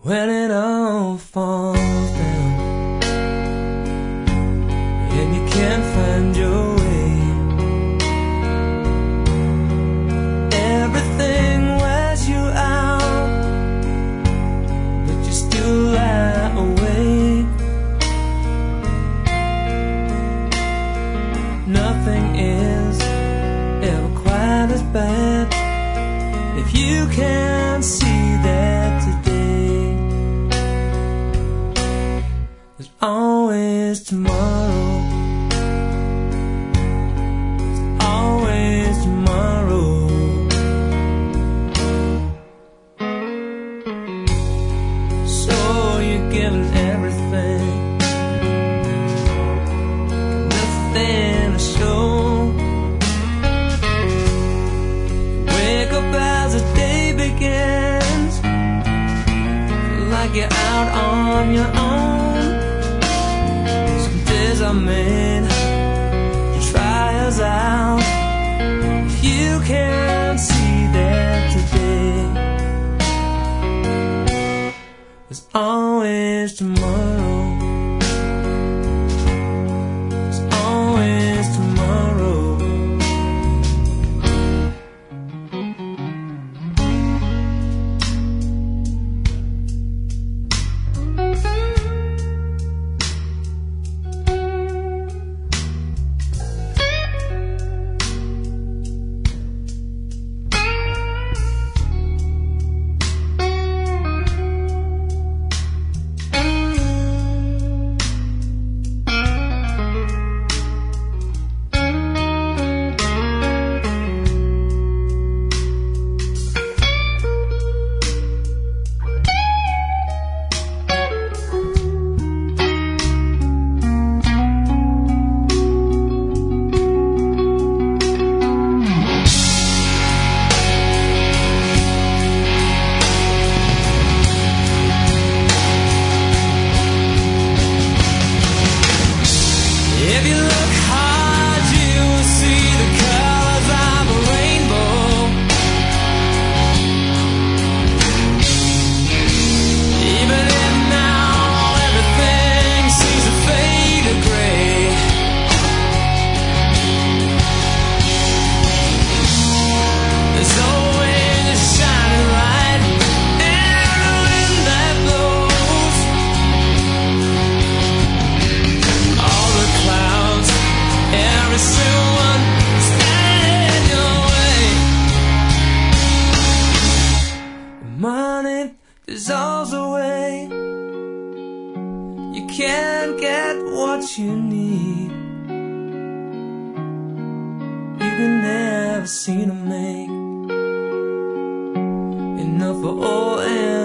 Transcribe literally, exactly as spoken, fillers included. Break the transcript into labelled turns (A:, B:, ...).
A: when it all falls down and you can't find your way. Everything wears you out, but you still lie awake. Nothing is ever quite as bad if you can't see that today. There's always tomorrow. There's always tomorrow. So you're giving everything, nothing to show. You wake up as the day begins, like you're out on your own. Some days are made to try us out. If you can't see that today, there's always tomorrow. There's always tomorrow. If you look hard, you will see the colors of a rainbow. Even if now everything seems to fade to gray, there's always a shining light in the wind that blows. All the clouds, every single one standing your way. Money dissolves away. You can't get what you need. You can never seem to make enough for all and